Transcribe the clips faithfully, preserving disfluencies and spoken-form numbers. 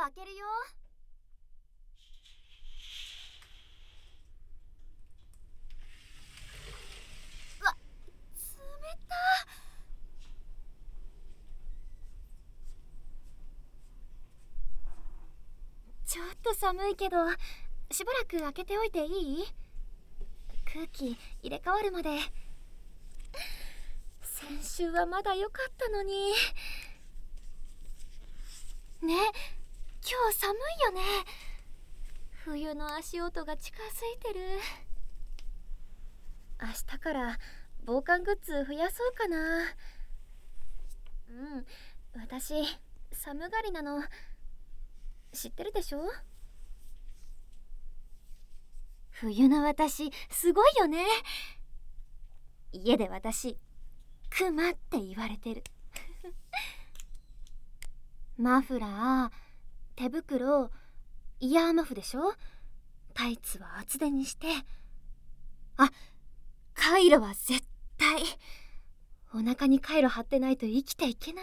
開けるよ。うわ、冷た。ちょっと寒いけど、しばらく開けておいていい？空気入れ替わるまで。先週はまだ良かったのに。ね、今日寒いよね。冬の足音が近づいてる。明日から防寒グッズ増やそうかな。うん、私寒がりなの知ってるでしょ。冬の私すごいよね。家で私クマって言われてる。マフラー、手袋、イヤーマフでしょ。タイツは厚手にして、あ、カイロは絶対。お腹にカイロ貼ってないと生きていけない。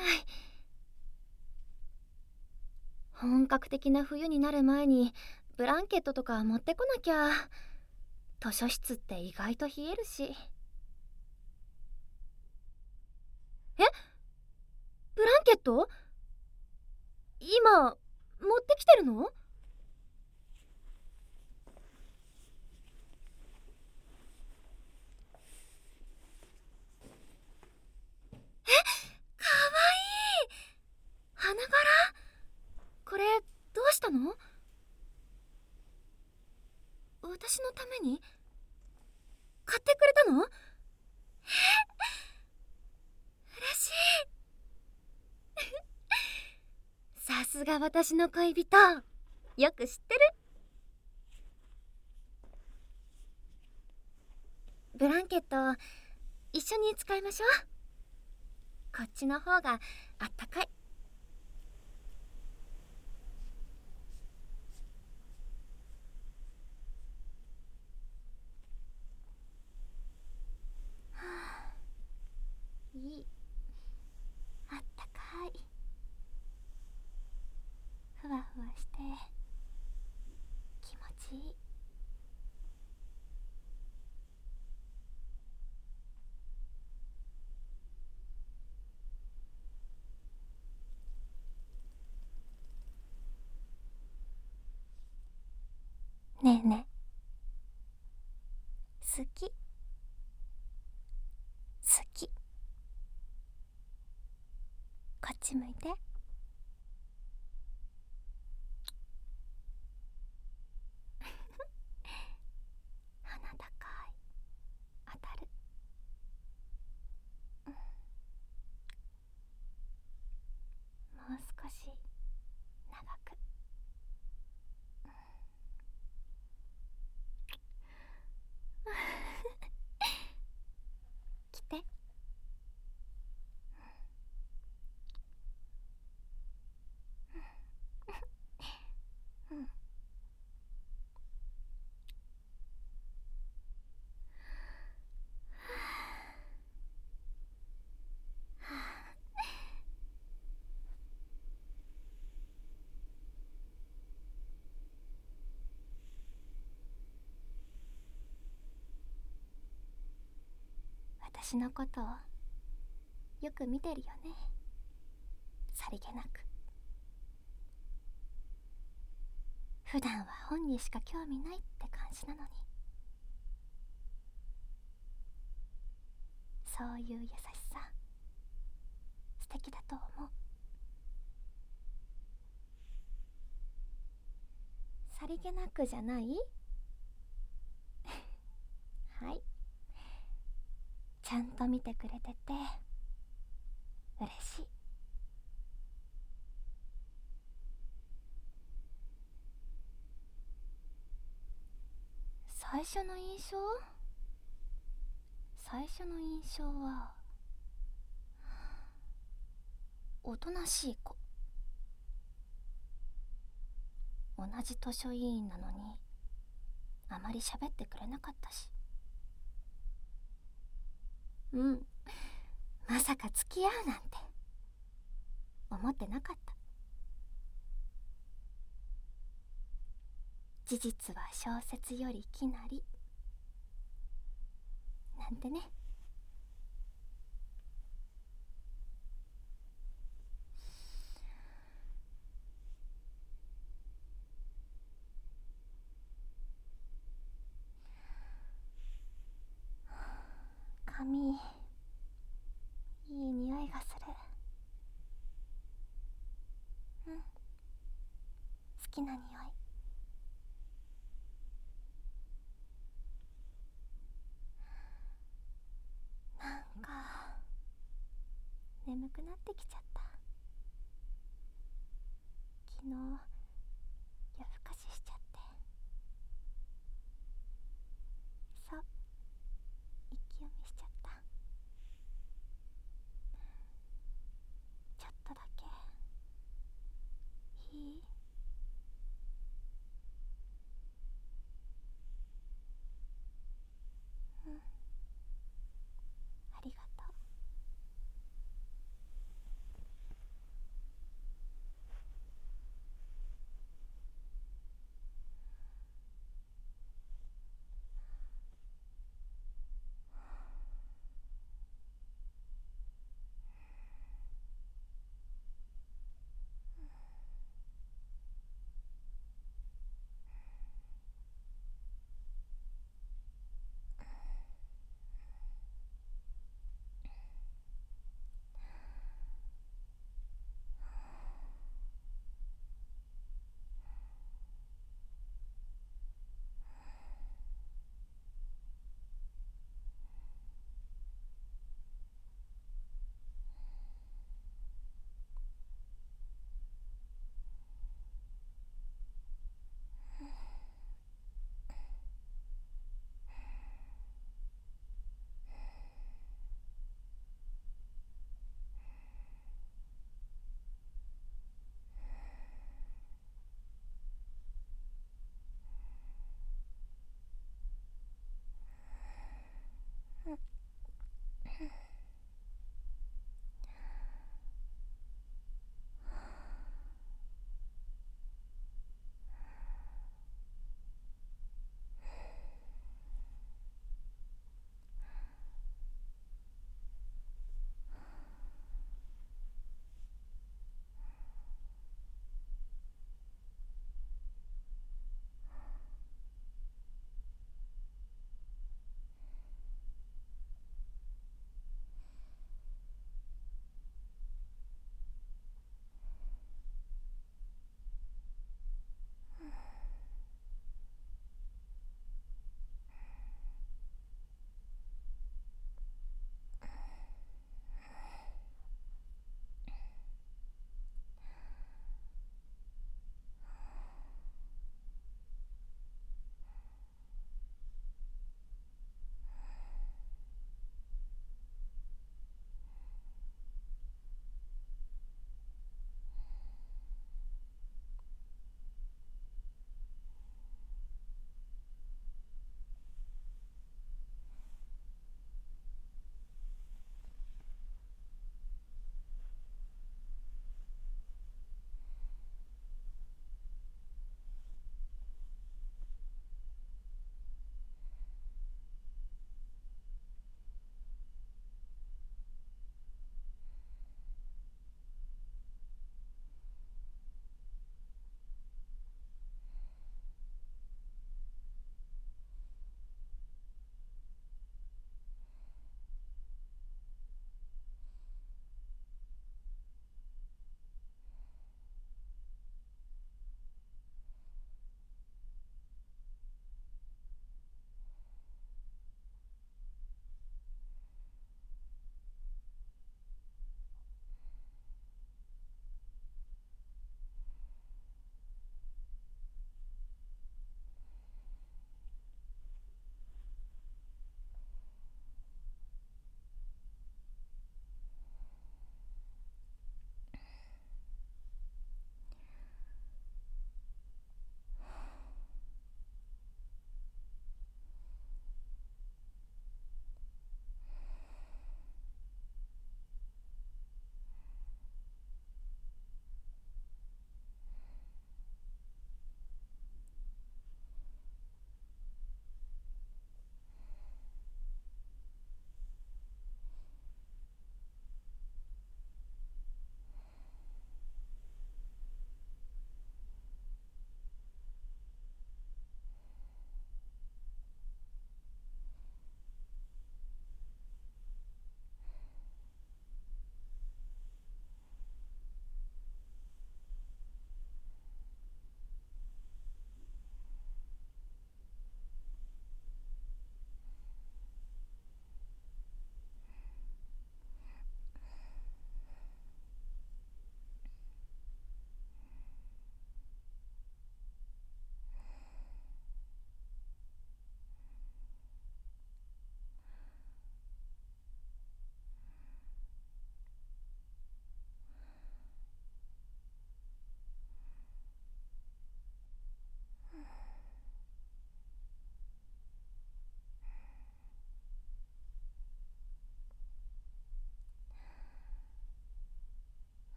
本格的な冬になる前にブランケットとか持ってこなきゃ。図書室って意外と冷えるし。え？ブランケット？今持ってきてるの？え、かわいい。花柄？これどうしたの？私のために買ってくれたの？え、嬉しい。さすが私の恋人、よく知ってる。ブランケット一緒に使いましょう。こっちの方があったかい。はあ、いい。あったかい。ふわふわして気持ちいい。ねえねえ、好き好き。こっち向いて。鼻高い。当たる。うん、もう少し長く。来て。うん。私のことをよく見てるよね。さりげなく。普段は本にしか興味ないって感じなのに。そういう優しさ素敵だと思う。さりげなくじゃない？はい、ちゃんと見てくれてて嬉しい。最初の印象最初の印象はおとなしい子。同じ図書委員なのにあまり喋ってくれなかったし。うん、まさか付き合うなんて思ってなかった。 事実は小説よりきなりなんてね。髪、いい匂いがする。うん、好きな匂い。なんか眠くなってきちゃった。昨日